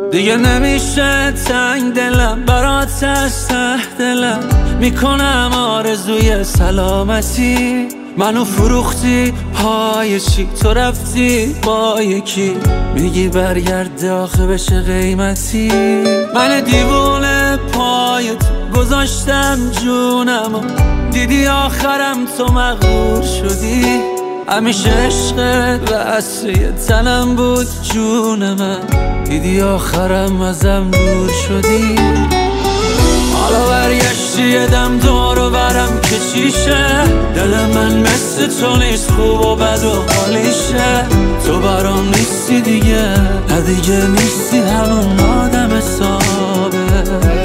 دیگه نمیشه تنگ دلم برات از ته دلم، میکنم آرزوی سلامتی. منو فروختی پای چی؟ تو رفتی با یکی، میگی برگرد آخه بشه قیمتی. من دیوونه پای تو گذاشتم جونم، دیدی آخرم تو مغرور شدی. همیشه عشقت واسه تنم بود جون من، دیدی آخرم ازم دور شدی. حالا برگشتی یه دم دور و برم که چیشه، دل من مثل تو نیست، خوب و بد و حالیشه. تو برام نیستی دیگه، نه دیگه نیستی همون آدم حسابه.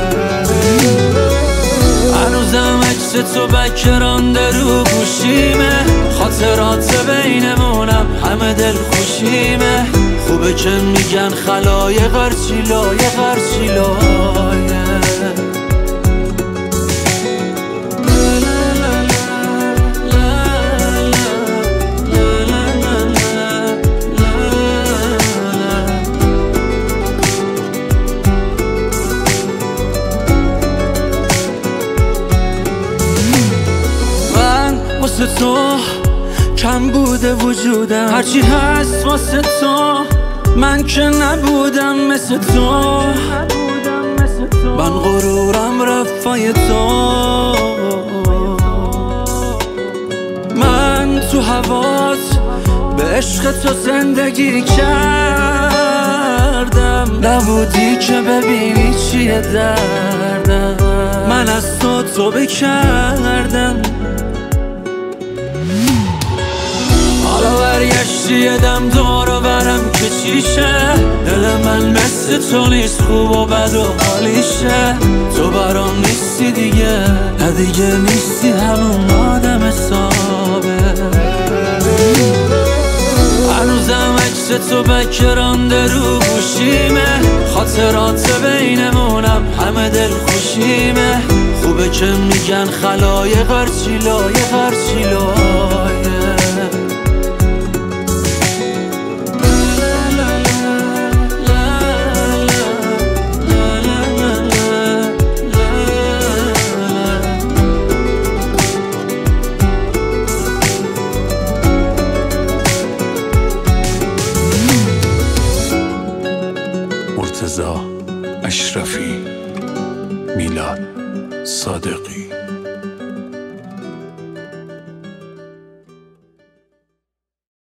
هنوزم عکس تو بکرانده رو گوشیمه، خاطرات بینمونم همه دل خوشیمه. خوبه که میگن خلایق هرچی لایق هرچی لایق. واسه تو کم بوده وجودم، هرچی هست واسه تو، من که نبودم مثل تو. من غرورم رفای تو، من تو هوات به عشق تو زندگی کردم. نبودی که ببینی چیه دردم، من از تو توبه کردم. حالا برگشتی یه دم دور و برم که چیشه، دل من مثل تو نیست، خوب و بد و حالیشه. تو برام نیستی دیگه، نه دیگه نیستی همون آدم حسابه. هنوزم عکس تو بکرانده رو گوشیمه، خاطرات بینمونم همه دل خوشیمه. خوبه که میگن خلایق هرچی لایق هرچی لایق. مرتضی اشرفی، میلاد صادقی.